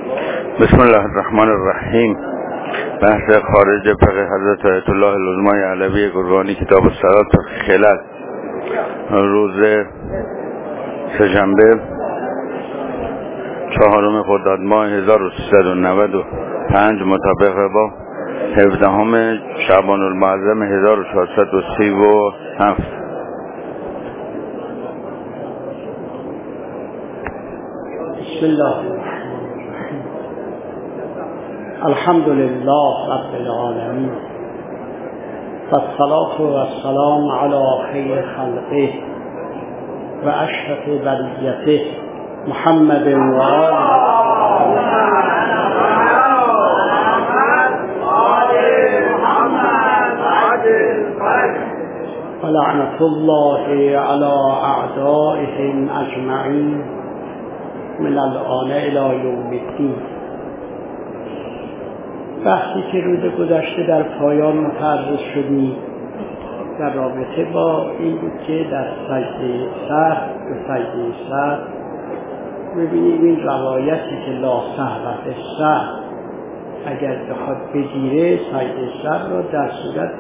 بسم الله الرحمن الرحیم. بحث خارج فقه حضرت آیت الله العظمای علوی گرگانی، کتاب الصلات خلل، روز سه‌شنبه 4 خرداد ماه 1395 مطابق با 17 شعبان المعظم 1437. بسم الله الحمد لله رب العالمين والصلاة والسلام على خير خلقه وأشرف بريته محمد وآله ولعنة الله على أعدائهم أجمعين من الآن إلى يوم الدين. وقتی که روز گذشته در پایان متعرض شدیم در رابطه با این بود که در سجده سر ببینیم این روایتی که لا سهو فی السهو اگر بخواد بگیره سجده سر را در صورت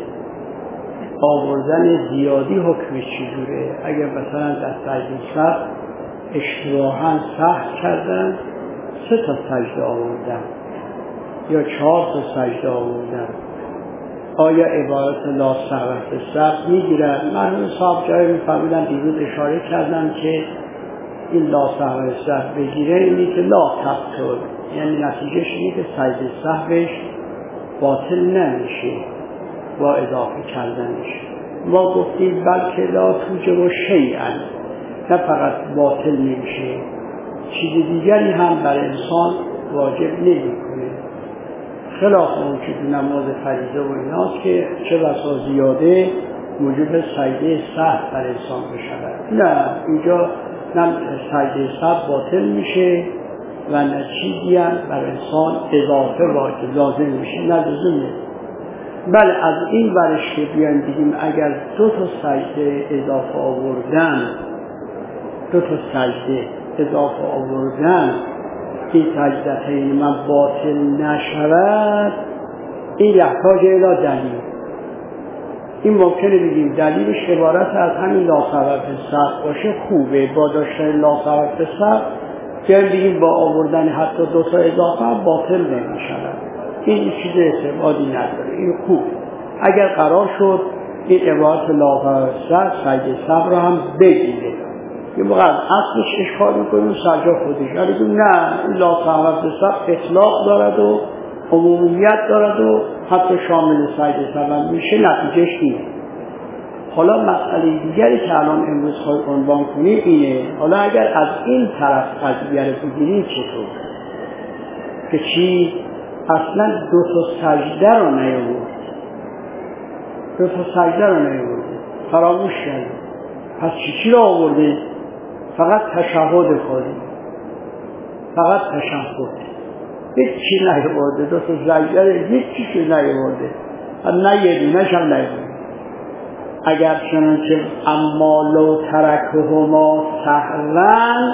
آوردن زیادی حکمش چجوره. اگر مثلا در سجده سر اشتباهاً سهو کردن 3 سجده آوردن یا 4 سجده آوردن، آیا عبارت لا سهو فی السهو میگیرن؟ مرحوم صاحب جایی میفرمودن دیروز اشاره کردن که این لا سهو فی السهو بگیره اینی که لا تبطل، یعنی نتیجهش اینه که سجده سهوش باطل نمیشه با اضافه کردنش. ما گفتیم بلکه لا توجب شیئا، نه فقط باطل نمیشه، چیز دیگری هم بر انسان واجب نمیکنه، خلاف اون که نماز فریضه و ایناست که چه بسا زیاده موجب سجده سهو بر انسان بشود. نه، اینجا نه سجده سهو باطل میشه و نه چیزی هم بر انسان اضافه واجب لازم میشه، نه لزومه. بله از این ورش که بیان بگیم اگر 2 سجده اضافه آوردن، 2 سجده اضافه آوردن این سجدتین من باطل نشود، این یحتاج الی دلیل. این ممکنه بگیم دلیلش عبارت از همین لا سهو فی السهو باشه، خوبه با داشتن لا سهو فی السهو که بگیم با آوردن حتی 2 اضافه هم باطل نمیشود، این چیز استفادی نداره، این خوب. اگر قرار شد این عبارت لا سهو فی السهو سجده سهو را هم بگیره، یه موقع اصلش اشکال میکنیم سجا خودش، ولی نه این لا سهو فی السهو اطلاق دارد و عمومیت دارد و حتی شامل سجده سهو میشه، نتیجهش اینه. حالا مسئله دیگری که الان امروز خواهی عنوان کنیم اینه، حالا اگر از این طرف قضیه رو بگیریم چطور که چی اصلا 2 سجده رو نیاورد، 2 سجده رو نیاورد، فراموش کرد، پس چی رو آورده؟ فقط تشهد خواهی، فقط تشهد، هیچ چی نیاورده، 2 سجده هیچ چی نیاورده، نه یه دونش هم نیاورده. اگر چنانچه اما لو ترکهما سهوا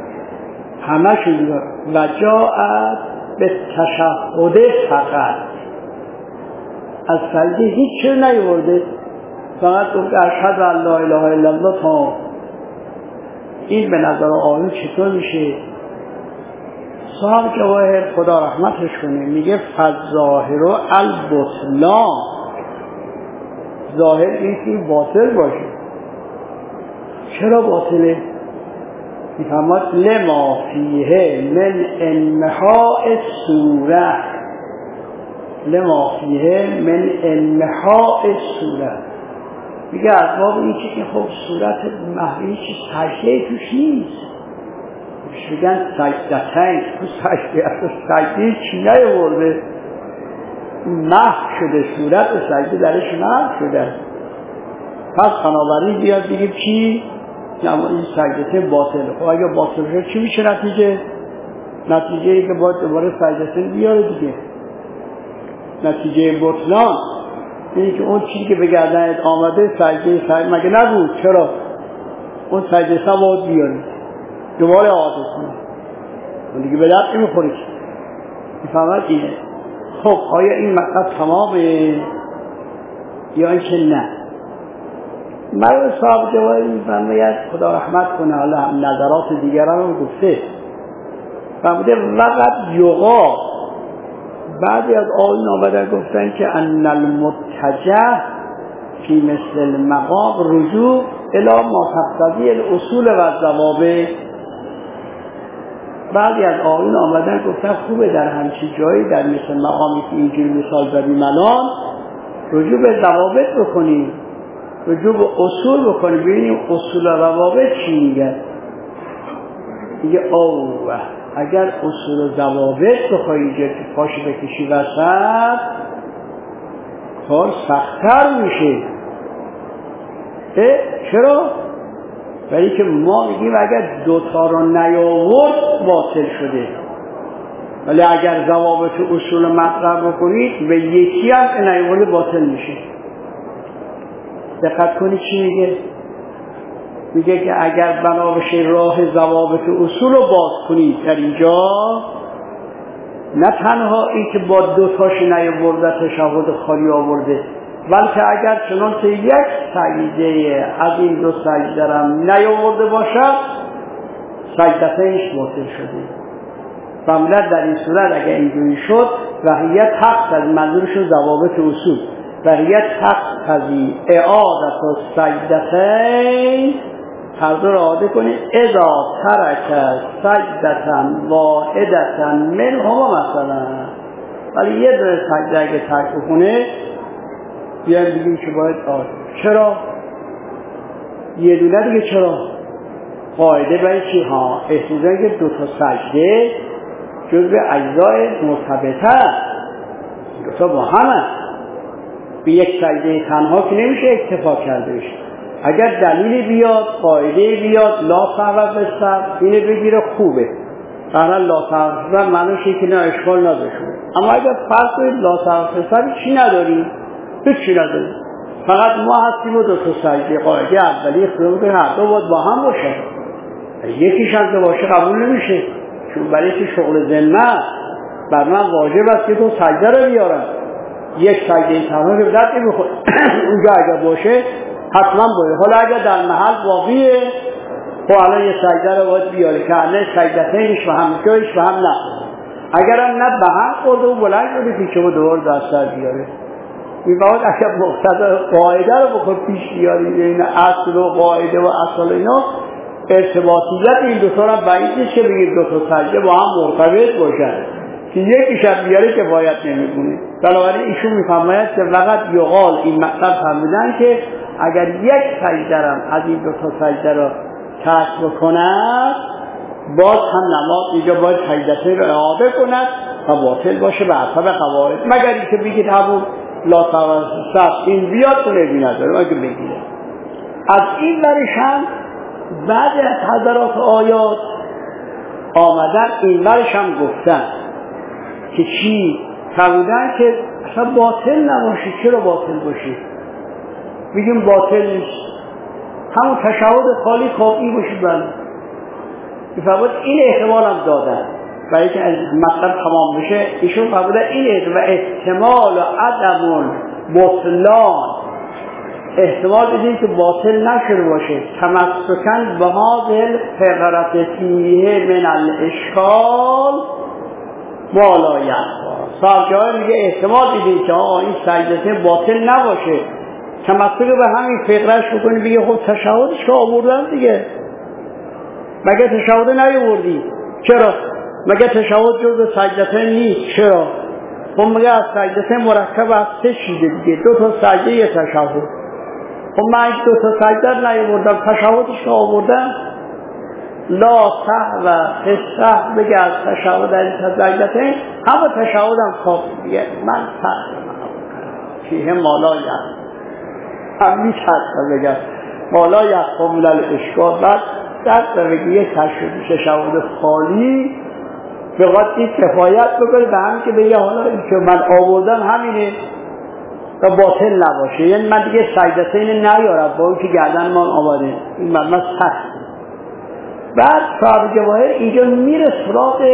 همشون و جاءت به تشهد فقط، از سجده هیچ چی نیاورده، فقط گفت اشهد ان لا اله الا الله. تا این به نظر آیون چطور میشه؟ صاحب جواهر خدا رحمتش کنه میگه فالظاهر البطلان، ظاهر این که باطل باشه. چرا باطله؟ میفرماد لما فیه من انمحاء الصوره، لما فیه من انمحاء الصوره، میگه از باب این که خب صورت محوی چی سجده توش نیست، میگن سجدتین، تو سجده چی نیاورده، محو شده، صورت و سجده درش محو شده. پس بنابراین بیاد بگیم چی؟ این سجده باطله. خب اگه باطل شد چی میشه نتیجه؟ نتیجه ای که باید دوباره سجده بیاره دیگه. نتیجه بطلان اینه که اون چیزی که به گردنت آمده سجده مگه نبود؟ چرا؟ اون سجده باید بیاری دوباره عادت کنی. اون دیگه به درد نمیخوره. میفهمد اینه. خب آیا این مطلب تمامه یا اینکه نه؟ مرد صاحب جوابی میفرماید خدا رحمت کنه، حالا نظرات دیگران رو گفته، فرموده وقت یقا بعضی از آیین آمدن گفتن که ان المتجه فی مثل المقام رجوع الی ما تقتضی الاصول و الضوابط. بعضی از آیین آمدن گفتن خوبه در همچین جایی در مثل مقامی که اینجوری مثال زدیم الان رجوع به ضوابط بکنیم، رجوع به اصول بکنیم، ببینیم اصول و ضوابط چی میگن. میگه اوه اگر اصول و ضوابط بخوای اینجا که پاشو بکشی وسط کار سخت‌تر میشه. چرا؟ ولی که ما میگیم اگر دوتا رو نیاورد باطل شده، ولی اگر ضوابط اصول مطرح بکنید به یکی هم نیاورد باطل میشه. دقت کنید چی میگه؟ میگه که اگر بنا بشه راه ضوابط اصول رو باز کنید در اینجا، نه تنها این که با دوتاش نیاورده تشهد خالی آورده، بلکه اگر چنانچه یک سجده از این دو سجده هم نیاورده باشد سجدتش باطل شده. فهمیدن در این صورت اگر اینجوری شد وحیت حق از منظورشون ضوابط اصول وحیت حق تزی اعادت و سجدتین هر دو را عاده کنید اذا ترک سجدتن واحدتن منهما مثلا. ولی یه دونه سجده اگه ترک بکنه بیایم بگیم که باید عاده. چرا؟ یه دونه دیگه چرا؟ قاعده باید چی ها؟ احتیاجه که دوتا سجده جزء اجزای مرتبطه دوتا با همه به یک سجده تنها که نمیشه اکتفا کرده بشه. اگر دلیلی بیاد قاعده بیاد لا سهو بستر اینه بگیره خوبه، اگر لا سهو بستر معنیشه که نه اشکال نداره. اما اگر فرض کنید لا سهو بستر چی نداریم؟ هیچی نداریم، فقط ما هستیم و دو تا سجده قاعده اولی اختیار هر دو باید با هم باشه. یکیش هم که باشه قبول نمیشه، چون برای که شغل ذمه بر من واجب است که تو سجده رو بیارم. یک سجده تمام که بدت نمیخواد اونجا اگر باشه حتما باید. حالا اگر در محل واقعیه خب الان یه سجده رو باید بیاره که الان سجدتینش و هم جایش و هم نه. اگر هم نه به هم خورده و بلند شده پیچه و دوباره دست بیاره. این باید اگر مقتضا قاعده رو بخور پیش بیاری این اصل و قاعده و اصل اینا ارتباطیت این دوتا رو بعید نیست که بگید دوتا سجده با هم مرتبط باشن که یکیش هم بیاره که باید نمیکنه. بنابراین ایشون میفرماید که فقط یقال این مطلب فهمیدن که اگر یک سجده از این دوتا سجده رو ترک بکند باز هم نماز اینجا باید سجدتین رو اعاده کند و باطل باشه به حسب قواعد، مگر اینکه بگید همون لا توسط این بیاد تو نبی نداره اگه بگیره. از این ورش هم بعد از حضرات آیات آمدن این ورش هم گفتن که چی؟ فرمودن که اصلا باطل نباشه. چرا باطل باشه؟ بگیم باطل نیست، همون تشهد خالی کافی باشه. بله میفرمود این احتمال هم دادن برای که از مطلب تمام بشه. ایشون فرمودن این و احتمال و عدم بطلان احتمال بدید که باطل نشده باشه تمسکن به هذه الفقرة فیه من الاشکال بالایت. صاحب میگه احتمال بدید که این سجدته باطل نباشه، تمسک به همین فقرهش بکنی بگه خب تشهدش که آوردن دیگه، مگه تشهد نیاوردی؟ چرا؟ مگه تشهد جزء سجدته نیست؟ چرا؟ خب مگه از سجدته مرکب از سه چیزه دیگه، دو تا سجده یه تشهد. خب من دو تا سجده نیاوردم تشهدش که آوردم لا سهو فسح بگه از تشهد این سجدته همه تشهدم خواب دیگه من سهو فیه مالا یخ هم میترسم بگم مالا یخ ملل اشکال. بعد دست بگه یه تشهد خالی بقید این کفایت بکنه به همین که بگه حالا این که من آوردم همینه و باطل نباشه، یعنی من دیگه سجدتین نیارم با اون که گردن من آماده این مرمز سخت. بعد صاحب جواهر اینجا میره سراغ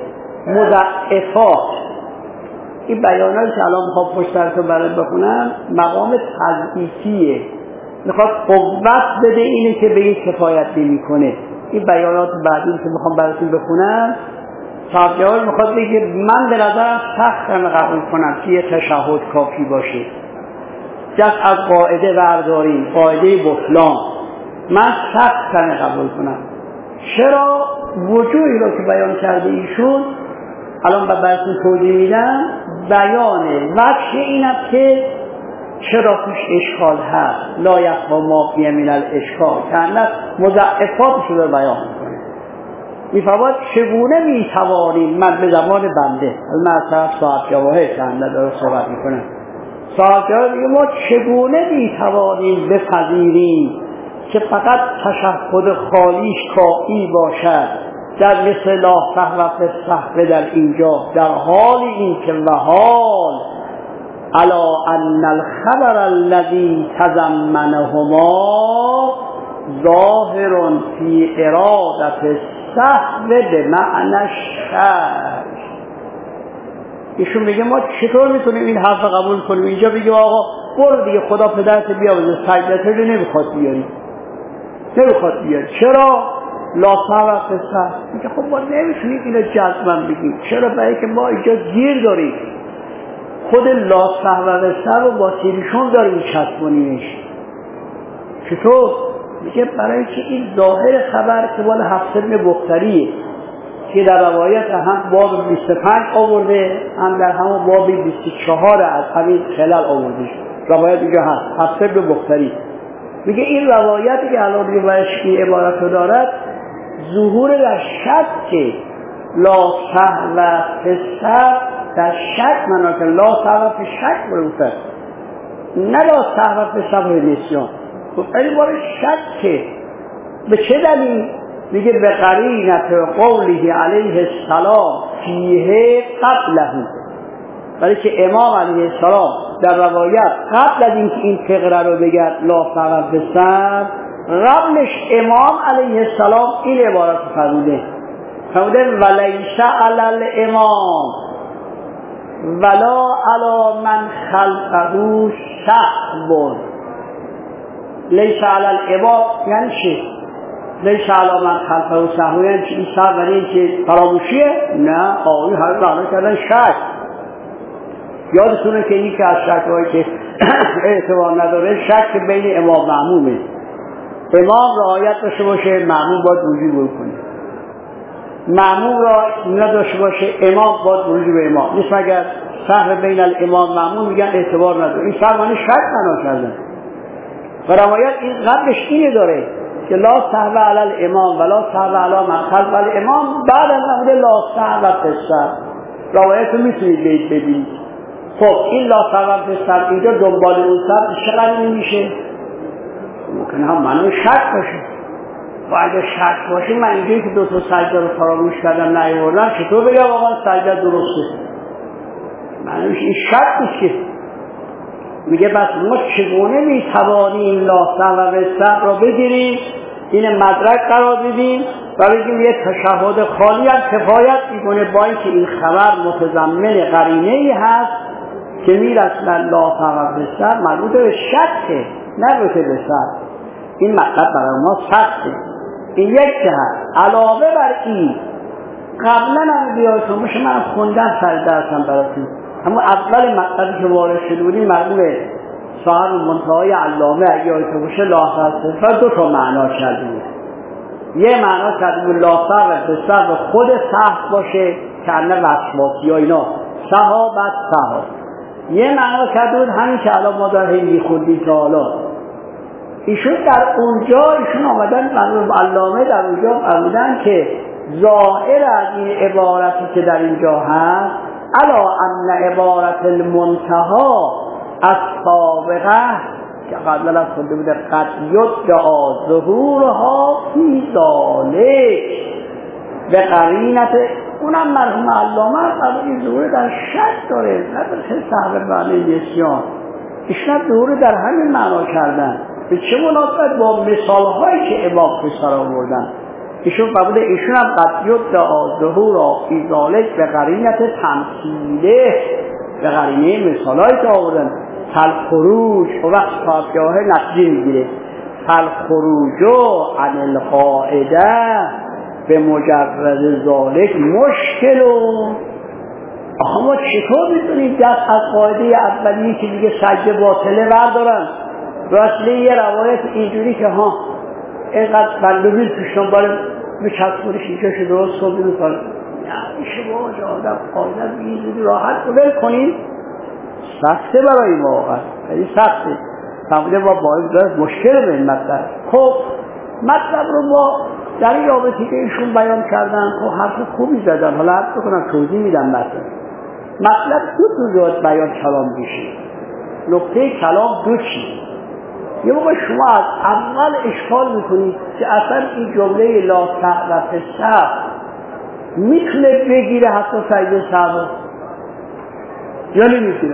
مضاعفات. این بیانات که الان میخوام پشت سرتون برات بخونم مقام تضعیفیه، میخواد قوت بده اینه که به این کفایت نمیکنه. این بیانات بعدی که میخوام براتون بخونم صاحب جواهر میخواد بگه من به نظرم سختم قبول کنم که یه تشهد کافی باشه، جز از قاعده برداریم، قاعده بطلان من سختم قبول کنم. چرا؟ وجوهی رو که بیان کرده ایشون الان براتون توضیح میدم، بیانه وجه این است که چرا توش اشکال هست، لا یخفی ما فی من الاشکال، که مضاعفاتش رو بیان میکنه. میفرماید چگونه میتوانیم، من به زمان بنده مثلا صاحب جواهر که داره صحبت میکنه، صاحب جواهر میگه ما چگونه میتوانیم بپذیریم که فقط تشهد خالیش کافی باشد در مثل لا سهو فی السهو در اینجا، در حال این که وحال الا ان الخبر الذي تضمنهما ظاهر فی ارادة السهو بمعنی الشرع. ایشون میگه ما چطور میتونیم این حرف قبول کنیم؟ اینجا بگیم آقا برو دیگه خدا پدرت بیاوزه، سجدت رو نمیخواد بیاری، نمیخواد بیاری. چرا؟ لا سهو فی السهو. میگه خب ما نمیتونیم اینو جزما بگیم. چرا؟ برای که ما اینجا گیر داریم، خود لا سهو فی السهو رو با سیریشون داریم چسبونیمش. چطور؟ میگه برای که این ظاهر خبر که مال حفص بن بختریه که در روایت هم باب 25 آورده، هم در همون باب 24 از همین خلال آورده. روایت اینجا هست، حفص بن بختری میگه این روایتی که الان روایش این عبارت رو دارد ظهور در شک لا سهو فی السهو، در شک معنی که لا سهو فی شک بروفت، نه لا سهو فی سهو نسیان. این باره شک به چه دلیل؟ میگه به قرینت قوله علیه السلام فیه قبله، ولی که امام علیه السلام در روایت قبل از اینکه این فقره رو بگه لا سهو فی السهو، قبلش امام علیه السلام این عبارت فرموده ولیس علی الامام ولا علی من خلفه سهو. لیس علی الامام یعنی چی؟ لیس علی من خلفه سهو یعنی چی؟ این سهو یعنی که فراموشیه؟ نه، آقایی هر معنی کردن شک. یادتونه که این که از شک‌هایی که اعتبار نداره شک بین امام و مأمومه. امام رعایت داشته باشه، مأموم باید رجوع بکنه. مأموم را نداشته باشه، امام باید رجوع به امام. نیست مگر سهو بین الامام و مأموم میگن اعتبار نداره. این سهو یعنی شک بنا کردن. و روایت این قبلش اینه داره که لا سهو علی الامام ولا سهو علی من خلف الامام، بعد از نموده لا سهو فی السهو. روایت رو میتونید ببینید. خب این لا سهو فی السهو اینجا دنبال اون سهو چقدر میشه؟ ممکنه هم معنی شک باشه. و اگه شک باشه من اینجایی که دو تا سجده رو فراموش کردم نیاوردم چطور بگم آقا سجده درسته؟ معنیش این شک نیست که. میگه بس ما چگونه میتوانیم لا سهو فی السهو را بگیریم، این مدرک قرار بدیم و بگیم یه تشهد خالی هم کفایت میکنه، با اینکه این خبر متضمن قرینه‌ای هست که میرسن لا سهو فی السهو مربوط به شکه، نه به سهو. این مطلب برای ما سخته. این یک جهت. علاوه بر این قبلا هم بیایتون باشه من خوندم سر درسم براتون، اما اول مطلبی که وارد شده بودیم مرموم صاحب منتهای علامه اگه یادتون باشه لا سهو فی السهو دو تا معنا کرده بود. یه معنا کرده بود لا سهو فی السهو خود سهو باشه که انه وسواسی ها اینا سهو بعد سهو. یه معنا کرده بود همین که الان ما در هی میخوندیم که حالا ایشون در اونجا ایشون آمدن مرحوم علامه در اونجا فرمودن که ظاهر از این عبارتی که در اینجا هست الا ان عبارت المنتها از سابقه که قبلا از خونده بوده قد یدعا ظهورها فی ذالک به قرینت، اونم مرحوم علامه این ظهور در شک داره، نه در سهو معنی نسیان. ایشون ظهور در همین معنا کردن. به چه مناسبت با مثالهایی که امام پسر آوردن ایشون قبول ایشون هم قد یدعا ظهور فی ذالک به قرینت تمثیله، به قرینه مثالایی که آوردن فالخروج و وقت کافیاه نتیجه میگیره فالخروج عن القاعده به مجرد ذالک مشکل. آخه ما چطور میتونیم دست از قاعده اولیه که دیگه سجده باطله بردارن؟ راسته یه روایت اینجوری که ها اینقدر بندوبیل توشتون باره میچسبونش اینجا شده و صبح میکنه، نه میشه با آدم قاعده بیزیدی راحت قبل کنیم. سخته برای ما واقعا، خیلی سخته. فهمیده ما باید مشکل به این مطلب. خب مطلب رو ما در این رابطی که ایشون بیان کردن خب حرف خوبی زدن، حالا حرف بکنم توضیح میدم. مطلب دو تا بیان کلام میشه. نقطه کلام دو چیز. یه موقع شما از اول اشکال میکنید که اصلا این جمله لا تعرف السهو میتونه بگیره حتی سجده سهو یا نمیگیره؟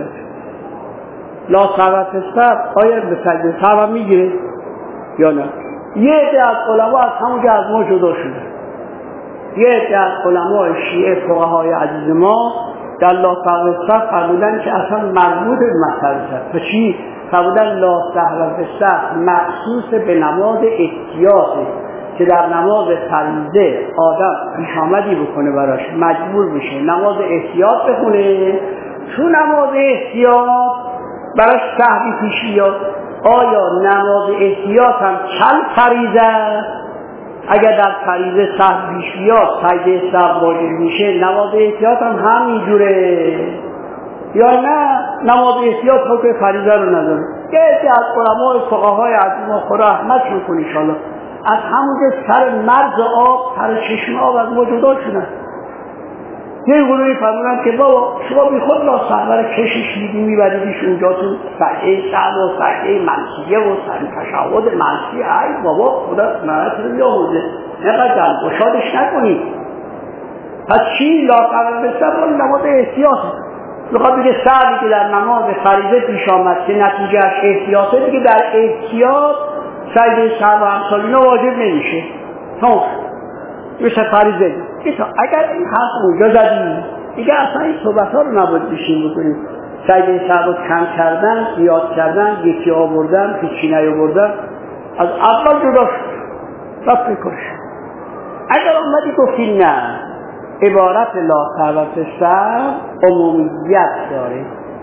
لا تعرف السهو آیا به سجده سهو هم میگیره یا نه؟ یه عده از علما از همونجا از ما جدا شده. یه عده از علمای شیعه فقهای عزیز ما در لا تعرف السهو فرمودن که اصلا مربوط به مسئله است. چی؟ فرمودن لا تعرف السهو مخصوص به نماز احتیاطه که در نماز فریضه آدم پیشامدی بکنه براش مجبور بشه نماز احتیاط بخونه، چون نماز احتیاط براش سهوی پیش بیاد. آیا نماز احتیاط هم چند فریضه؟ اگر در فریضه سهو پیش بیاد سجده سهو واجب میشه، نماز احتیاط هم همینجوره یا نه؟ نماز احتیاط حکم فریضه رو نداره. یه عده از علمای فقهای عظیم و خدا رحمتشون کنه ان شاءالله از همونجا سر مرز آب سر چشم آب از ما جدا شدن. یه گروهی فرمودن که بابا شما بی خود لا سهو کشش میدی میبریدیش اونجا تو سجده سهو و سجده منسیه و تشهد منسیه. ای بابا خدا مرد رو بیاموزه، اینقدر دلگشادش نکنید. پس چی؟ لا تعرف السهو نماز احتیاطه. میخواد بگه سهوی که در نماز فریضه پیش آمد که نتیجهش احتیاطه، دیگه در احتیاط سجده سهو و امثال اینا واجب نمیشه. مثل فریضه. اگر این حرف اونجا زدیم دیگه اصلا این صحبت ها رو نباید بشین بکنیم. سجده سهو کم کردن، زیاد کردن، یکی آوردن، هیچی نیاوردن، از اول جدا شد رفت میکنش. اگر اومدی گفتی نه عبارت لا تعرف السهو عمومیت داره،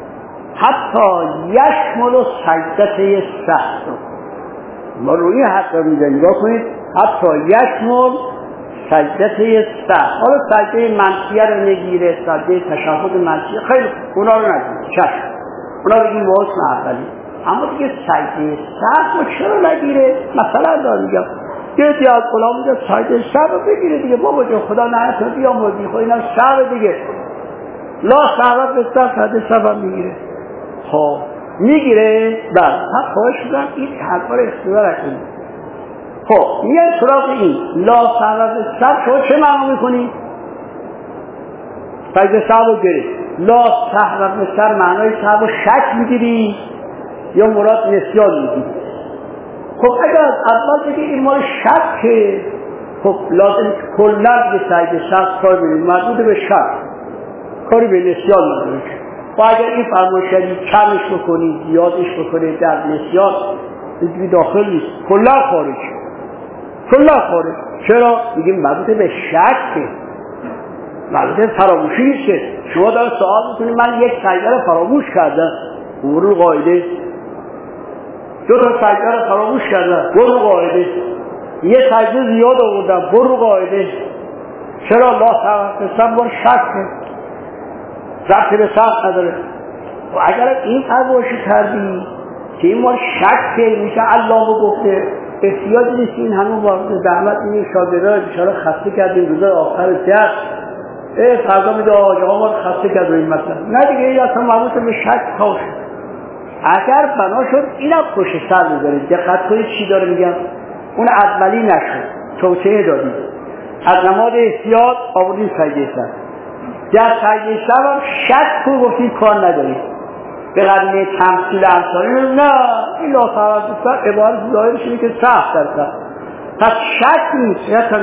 حتی یشمل سجده سهو. ما روی حرف رو نگاه کنید، حتی یشمل سجده سهو. حالا سجده منسیه رو نگیره، سجده تشهد منسیه، خیلی اونا رو نگیره، چشم اونا بگیم با حسن اولی. اما دیگه سجده سهو چرا نگیره؟ مثلا دار میگم یه دی از علما میگه سجده سهو بگیره دیگه. بابا جان خدا نهتون بیاموزی، خب اینا سهو دیگه. لا تعرف السهو سجده سهو هم میگیره. خب میگیره؟ بله. من خواهش میکنم این حرفا رو اختیار کنید. خب میگن سراغ این لا تعرف السهو شما چه معنا میکنی؟ سجده سهو گرفت. لا تعرف السهو معنای سهو شک میگیری یا مراد نسیان میگیری؟ خب اگر از اول بگی این مال شکه، خب لازم کلا به سجده سهو کار بگیرید مربوط به شک، کاری به نسیان نداره. و اگر این فرمایشی کمش بکنی زیادش بکنی در نسیان دیگه داخل نیست، کلا خارج. کلا خارج. چرا؟ میگیم مربوط به شکه، مربوط به فراموشی نیست. شما داره سوال میکنید من یک سجده رو فراموش کردم، برو قاعده. دو تا سجده رو فراموش کردم، برو قاعده. یه سجده زیاد آوردم، برو قاعده. چرا؟ لا تعرف السهو بار شکه، ربطی به سهو نداره. و اگر این فرمایشی کردی که این مال شکه، میشه علامه گفته احتیاج نیست این همون وارد زحمت این شاگردان اشاره خسته کردیم روزای آخر درس فردا میده آقا ما خسته کرد روی این مطلب. نه دیگه این اصلا مربوط به شک تاش. اگر بنا شد اینم پشت سر بذارید، دقت کنید چی داره میگم. اون اولی نشد، توسعه دادید، از نماز احتیاط آوردید سجده سهو. در سجده سهو هم شک کو گفتید کار ندارید به قرینه تمثیل امثالی. نه این لا تعرف السهو عبارت ظاهرش اینه که سهو در سهو، پس شک نیست.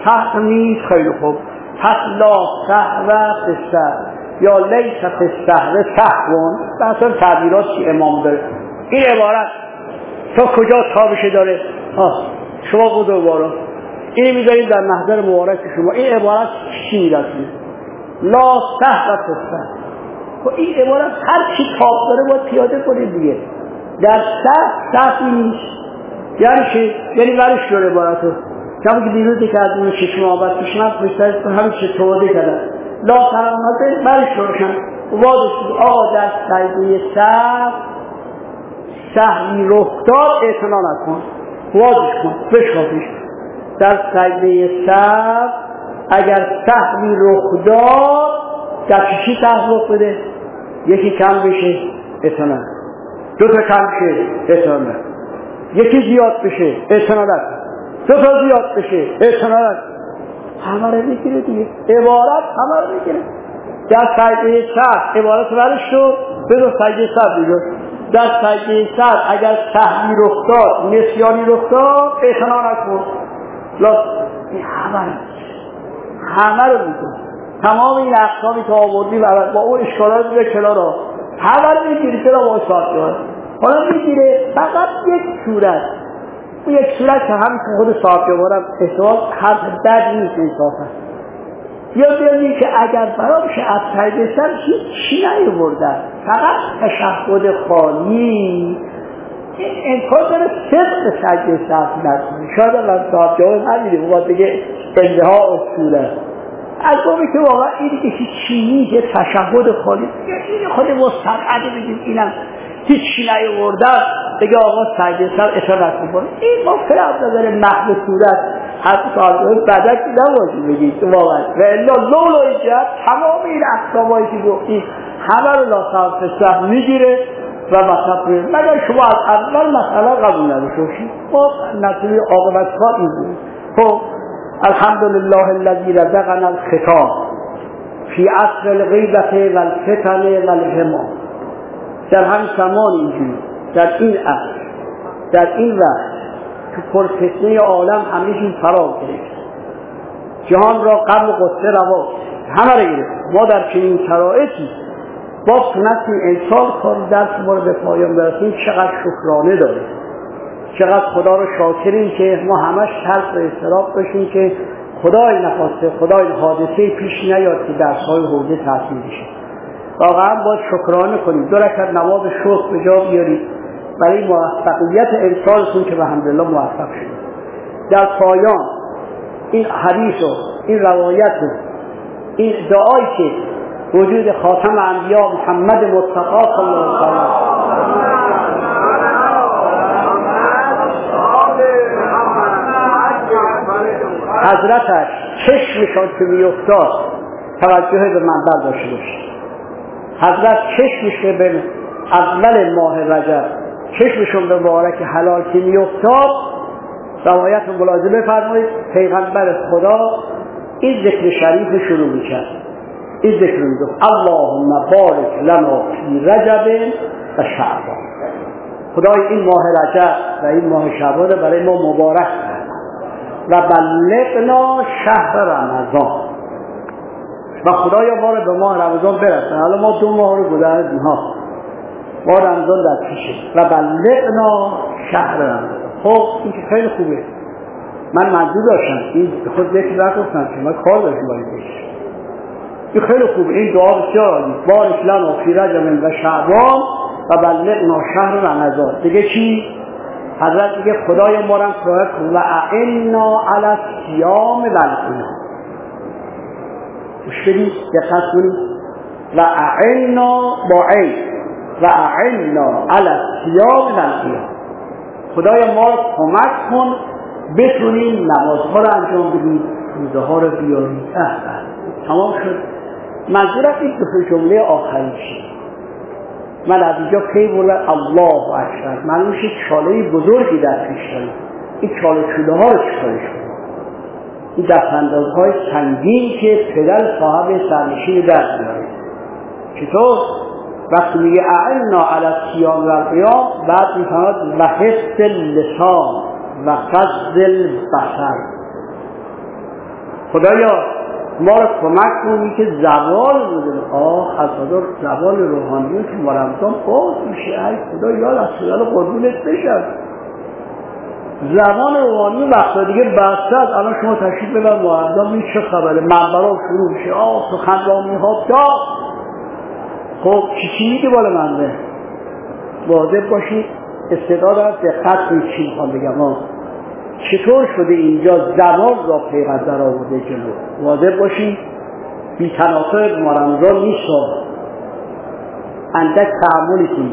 سهو نیست. خیلی خوب، پس لا سهو فی السهو یا لیس فی السهو سهو، مثلا تعبیرات که امام داره. این عبارت تا کجا تابش داره؟ شما بزرگواران این میذارید در محضر مبارک شما. این عبارت چی میرسید؟ لا سهو فی السهو. این عبارت هر چی تاب داره باید پیاده کنید دیگه. در سهو نیست. یعنی چی؟ یعنی برش داره عبارتو کمی که دیروزی که از اون چشم آباد کشمت بشترید کن همین چه توضیح کردن لا سهو برش دارشن وادشید. آقا در سجده سهوی رخ داد اعتنا نکن، وادش کن، بشکافیش. در سجده سهو اگر سهوی رخ داد در چی سهو رخ بده؟ یکی کم بشه اعتنا، دو تا کم بشه اعتنا، یکی زیاد بشه اعتنا نکن، دو تا زیاد بشه اعتنا نکن. همه رو میگیره دیگه، عبارت همه رو میگیره. در سجده سهو عبارت برش شد بدون سجده سهو بیدون. در سجده سهو اگر سهوی رخ داد، نسیانی رخ داد اعتنا نکن. این همه رو میگیره. تمام این اقسامی که آوردیم با اون اشکالات دیگه کنارا همه رو میگیره. چرا با ساعت داره حالا میگیره فقط یک صورت. اون یک صورت که همین که خود صاحب جوارم احتمال حرف بد نیست انصافا. یا بیانی که اگر برامش از سجده سهو هیچی نیاوردن، فقط تشهد خالی، این امکان داره صدق سجده سهو نکنه. شاید هم صاحب جوارم همینه باید بگه انتها اصوله از اونی که واقعا اینی که هیچی نیست، تشهد خالی، این خود مستقعده بگیم اینم هیچی نیاوردن بگه آقا سجده سهو اشارت میکنه. این ممکنه از نظر محو صورت حتی سالهای بدک نباشی بگید واقعا. و الا لولا ایجاد تمام این اقسامایی که گفتیم همه رو لا سهو فی السهو میگیره و مطلب مگر شما از اول مسئله قبول نداشتید. خب نتیجه عاقبت کار این بود. خب الحمدلله الذی رزقنا الختام فی عصر الغیبة و الفتن و الهما. در همین زمان اینجوری، در این عصر، در این وقت که پرفتنه عالم همیشون فرا گرفت، جهان را قبل قصه روا همه را گرفت، ما در چنین شرایطی با تونستیم انسان کار درس ما رو به پایان برسیم. چقدر شکرانه داریم، چقدر خدا رو شاکریم که ما همش ترس و اضطراب باشیم که خدای نخواسته خدای حادثه پیش نیاد که درس‌های حوزه تحصیل بشه. واقعا باید شکرانه کنیم. 2 رکعت نماز شکر به جا بیارید برای موفقیت انسانتون که الحمدلله موفق شدید. در پایان این حدیث و این روایت و این دعایی که وجود خاتم انبیا محمد مصطفی صلی الله علیه و حضرتش چشمشان که میافتاد توجه به منبر داشته باشید. حضرت چشمش که به اول ماه رجب چشمشون به مبارک حلال که میافتاد، روایت رو ملاحظه بفرمایید، پیغمبر خدا این ذکر شریف شروع میکرد. این ذکر میگفت اللهم بارک لنا فی رجب و شعبان. خدای این ماه رجب و این ماه شعبان برای ما مبارک و بلغنا شهر رمضان، و خدایا ما رو به ماه رمضان برسن. حالا ما 2 ماه رو گذروندیم ها، ما رمضان در پیشه و بلغنا شهر رمضان. خب این که خیلی خوبه. من منظور داشتم این خود ذکر نگفتم که من کار داشتم باید بشه. این خیلی خوبه. این دعا بسیار عالی. بارک لنا فی رجب و شعبان و بلغنا شهر رمضان. دیگه چی؟ حضرت میگه خدای ما را کمک کن و اعنا علی الصیام و القیام. گوش بدید، دقت کنید. و اعنا با عین و اعنا علی الصیام و القیام. خدای ما را کمک کن بتونیم نمازها را انجام بدیم، روزه ها را بیاریم. تمام شد. منظورت این 2 جمله آخریشه. من از اینجا پی بردم الله اکبر. من میشه چاله بزرگی در پیش داریم. این چاله چوله ها رو چکارش کنیم؟ این دستاندازهای سنگین که پدر صاحب سرنشین دست میاره. چطور؟ وقتی میگه اعنا علی الصیام و القیام، بعد میفهمد و حفظ اللسان و غض البصر. خدایا ما رو کمک کنی که زبان بودن خزادار زبان روحانیون که ما رمضان باز میشه. ای خدا یا رسول قربونت بشم. زبان روحانی وقتا دیگه بسته است. الان شما تشریف ببر معظم این چه خبره؟ منبرها شروع میشه سخنرانی ها داغ. خب چی میگه بالا منبر؟ واضح باشید استعداد هست دقت کنید چی میخوام بگم. چطور شده اینجا زبان را پیغمبر آورده جلو؟ واضح باشید بی تناسب ما رمضان نیست. اندک تعاملی کنید.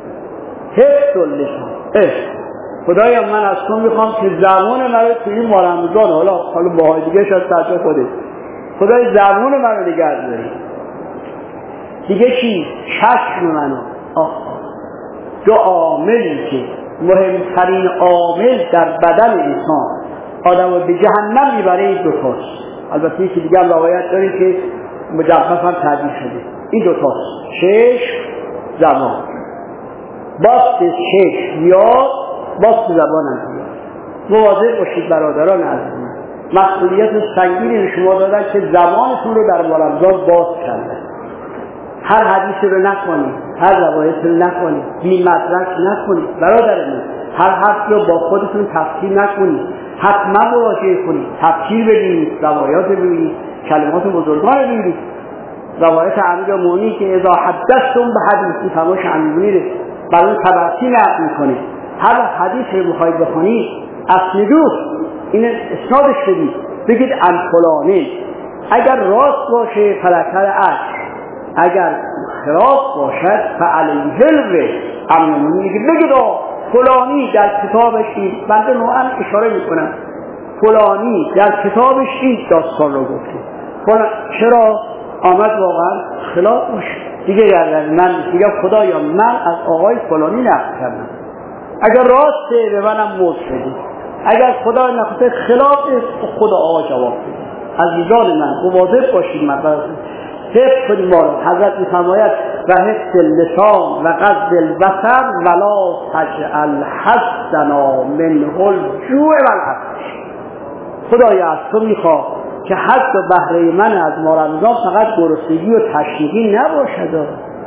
حفظ اللسان. خدایا من از تو میخوام که زبان من رو توی ما رمضان حالا باهای دیگه شاید سرچه خوده خدای زبان من رو نگه داری. دیگه چی؟ چشم منو. دو عاملی که مهمترین عامل در بدن انسان آدم رو به جهنم میبره این دوتاست. البته یکی دیگه هم روایت داریم که مجفف هم تعبیر شده. این دوتاست، چشم زبان. باست چشم یاد، باست زبان هم بیاد. مواظب باشید برادران عزیز من. مسئولیت سنگینی به شما دادن که زبانتون رو در رمضان باز کردن. هر حدیثی رو نکنید، هر روایت رو نکنید، بی مدرک نکنید. برادر من هر حرفی رو با خودتون تفسیر نکنید، حتما مراجعه کنید، تفسیر ببینید، روایات ببینید، کلمات بزرگان رو ببینید. روایت امیرالمومنین که اذا حدثتم به حدیثی فرمایش امیرالمومنین برای تبعی نقل میکنه. هر حدیث رو بخواید بخونید اسندوه، این اسنادش بدید، بگید ان فلانه. اگر راست باشه فلکر عشق، اگر خلاف باشد فعلیه الوه. امیرالمومنین بگید فلانی در کتابش این، بنده نوعا اشاره میکنم، فلانی در کتابش این داستان رو گفته. چرا آمد واقعا خلاف باشه دیگه گردن من دیگه خدایا من از آقای فلانی نقل کردم، اگر راسته به منم موت شدی، اگر خدا نخواسته خلاف خدا آقا جواب بده. عزیزان من مواظب باشید، مطلب حفظ کنید ما رو. حضرت می‌فرماید و حفظ اللسان و غض البصر ولا تجعل حسنا منه الجوع والعطش. خدایا از تو میخواه که حد و بهره من از ما رمضان فقط گرسنگی و تشنگی نباشد،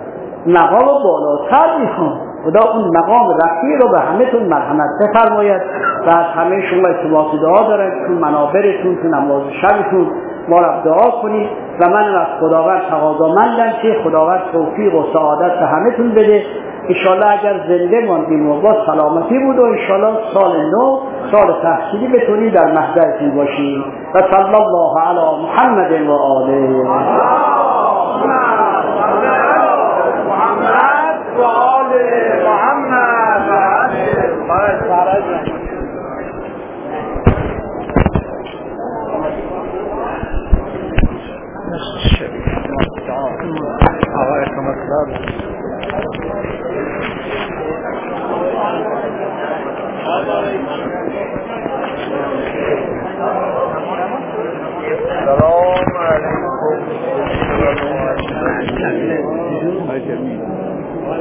مقام بالاتر میخوام. خدا اون مقام رفیع رو به همه تون مرحمت بفرماید و از همه شما ارتباط دعا دارد تو منابرتون، تو نماز شبتون ما را دعا کنید و من از خداوند تقاضامندم که خداوند توفیق و سعادت به همه تون بده. انشالله اگر زنده ماندیم و با سلامتی بود و انشالله سال نو سال تحصیلی بتونیم در محضرتون باشیم. و صلی الله علی محمد و آله آقای